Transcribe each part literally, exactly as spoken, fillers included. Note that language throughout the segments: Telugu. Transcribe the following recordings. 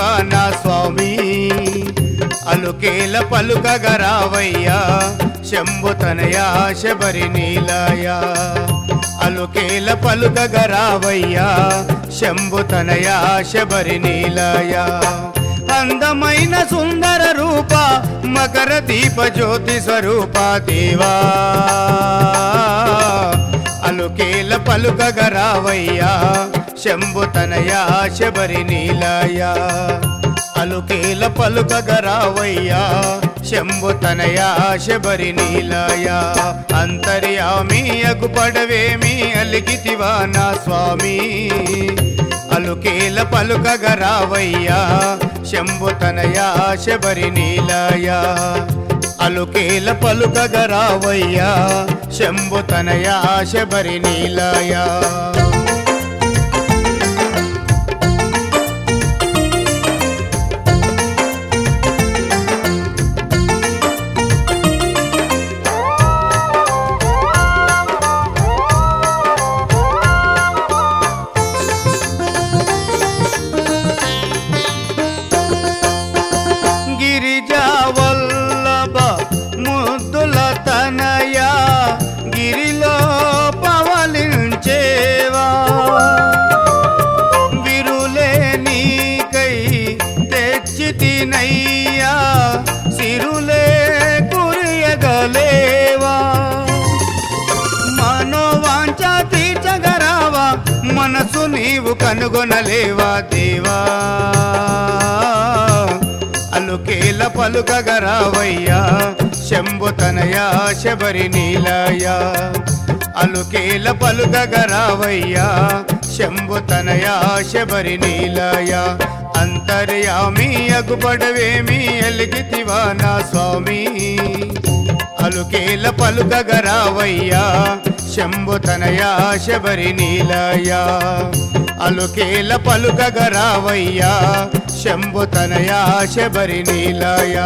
ఎలిగితివా నా స్వామి అలుకేల పలుకగరావయ్యా శంభుతనయా శబరి నీలయా అలుకేల పలుకగరావయ్యా శంభుతనయా శబరి నీలయా అందమైన సుందర రూప మకర దీప జ్యోతి స్వరూప దేవా అలుకేల పలుకగరావయ్యా శంభుతనయా శబరి నీలయా అలుకేల పలుకగరావయ్యా శంభుతనయా శబరి నీలయా అంతర్యామి అగుపడవేమి అలిగితివా నా స్వామి అలుకేల పలుకగరావయ్యా శంభుతనయా శబరి నీలయా అలుకేల పలుకగరావయ్యా శంభుతనయా శబరి నీలయా గిరిజావల్లభ ముద్దుల తనయా గిరిలో పవలించేవా విరులే నీకై తెచ్చితినయ్యా సిరులే కురియగలేవా మనోవాంఛ తీర్చగరావా మనసు నీవు కనుగొనలేవా దేవా అలుకేల పలుకగరావయ్యా శంభుతనయా శబరి నీలయా అలుకేల పలుకగరావయ్యా శంభుతనయా శబరి నీలయా అంతర్యామి అగుపడవేమి ఎలిగితివా నా స్వామి అలుకేల పలుకగరావయ్యా శంభుతనయా శబరి నీలయా అలుకేల పలుకగరావయ్యా శంభుతనయా శబరి నీలయా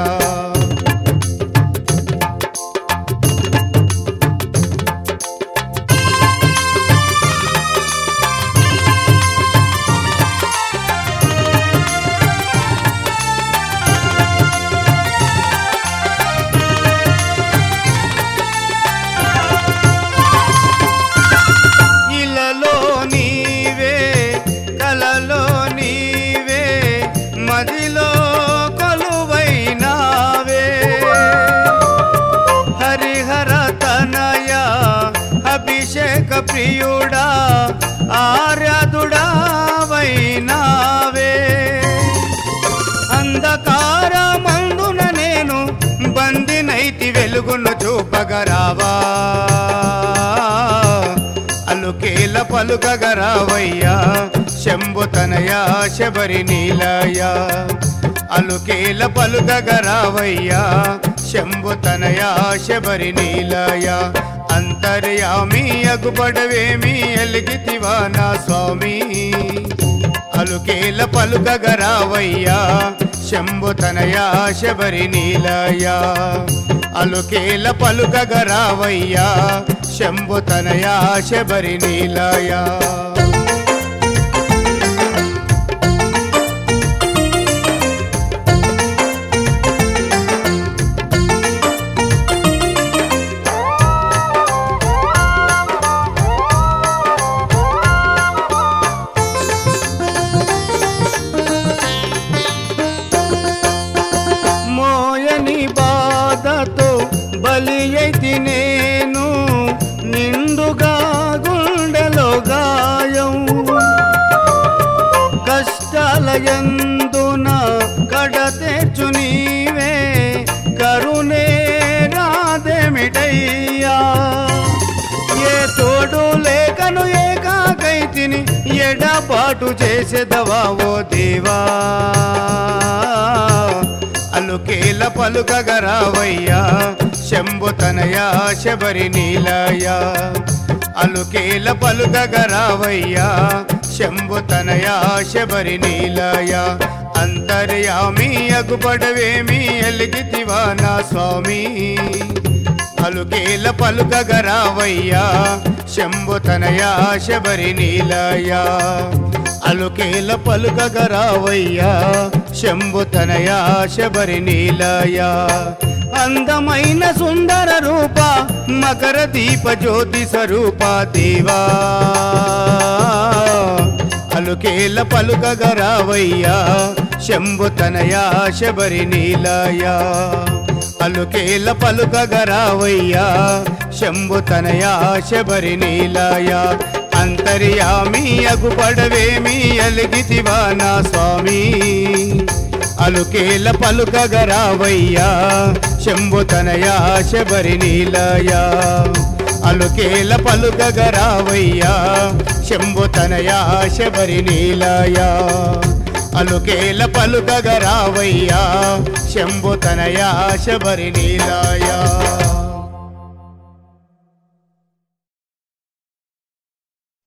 ఇలలో నీవే కలలో నీవే మదిలో కొలువైనావే హరిహర తనయా అభిషేక ప్రియుడా ఆరాధుడా వైనావే అంధకార మందున నేను బందినైతి వెలుగును చూపగరావా అలుకేల పలుకగరావయ్యా శంభుతనయా శబరి నీలయా అలుకేల పలుకగరావయ్యా శంభుతనయా శబరి నీలయా అంతర్యామి అగుపడవేమి ఎలిగితివా నా స్వామి అలుకేల పలుకగరావయ్యా శంభుతనయా శబరి నీలయా అలుకేల పలుకగరావయ్యా శంభుతనయా శబరి నీలయా మోయని బాధతో బలి అయితే నేను నిండుగా గుండెలో గాయం కష్టాల యందున కడతెచ్చు నీవే కరుణే రాదెమిటయ్యా ఏ తోడు లేకను ఏకాకైతిని ఎడబాటు చేసేదవా ఓ దేవా అలుకేల పలుకగరావయ్యా శంభుతనయా శబరి నీలయా అలుకేల పలుకగరావయ్యా శంభుతనయా శబరి నీలయా అంతర్యామి అగుపడవేమి ఎలిగితివా నా స్వామి అలుకేల పలుకగరావయ్యా శంభుతనయా శబరి నీలయా అలుకేల పలుకగరావయ్యా శంభుతనయ శబరి నీలయ అందమైన సుందర రూప మకర దీప జ్యోతి స్వరూప దేవా అలుకేల పలుకగరావయ్యా శంభుతనయ శబరి నీలయ అలుకేల పలుకగరావయ్యా శంభుతనయ శబరి నీలయ అంతర్యామి అగుపడవేమి అలిగితివా నా స్వామి అలుకేల పలుకగరావయ్యా శంభుతనయ శబరి నీలయ అలుకేల పలుకగరావయ్యా శంభుతనయ శబరి నీలయ అలుకేల పలుకగరావయ్యా శంభుతనయ శబరి నీలయ